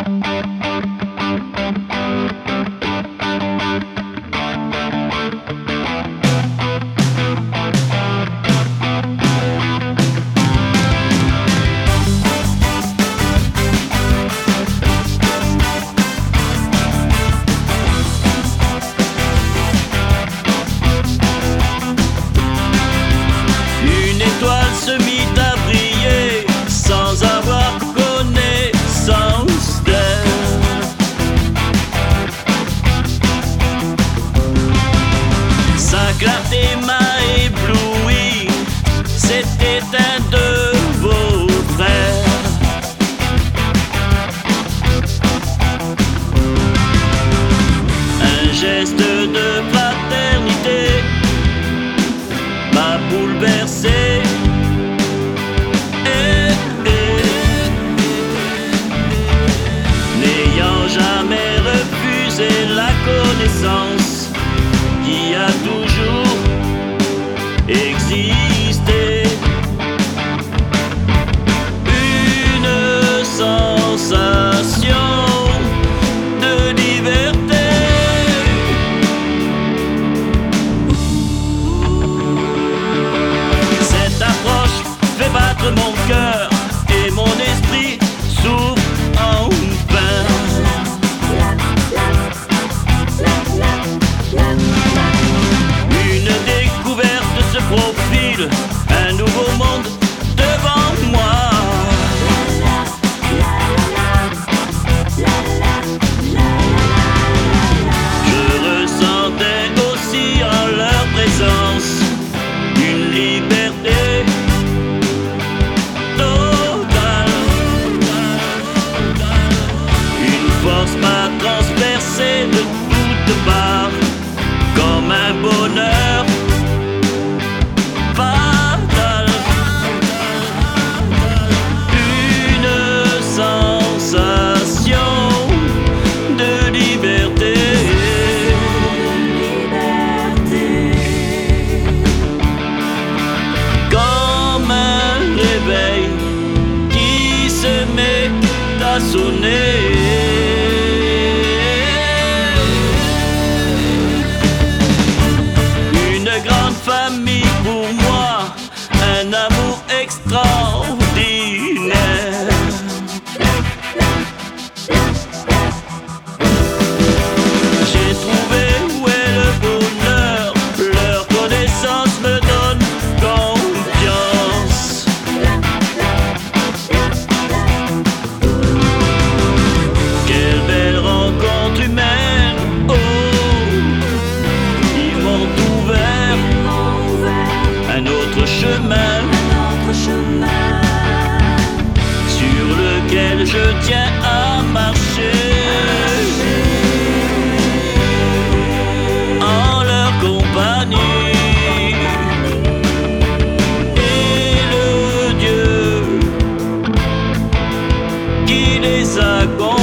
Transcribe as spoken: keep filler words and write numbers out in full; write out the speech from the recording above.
Se mit à briller sans avoir connaissance d'elle. Sa clarté m'a ébloui, c'était un de vos frères. Un geste de fraternité m'a bouleversé. Jamais refusé la connaissance qui a toujours existé. Une sensation de liberté. Cette approche fait battre mon cœur et mon esprit s'ouvre enfin. Une découverte se profile, un nouveau monde devant moi. Je ressentais aussi en leur présence une liberté totale. Une force m'a transpercé de toutes parts comme un bonheur fatal. Une sensation de liberté. Comme un réveil qui se met à sonner. Famille pour moi, un amour extraordinaire. J'ai trouvé où est le bonheur, leur connaissance me donne confiance. Quelle belle rencontre humaine, oh, ils m'ont ouvert un autre chemin, un autre chemin sur lequel je tiens à marcher, en leur compagnie. Et le Dieu qui les accompagne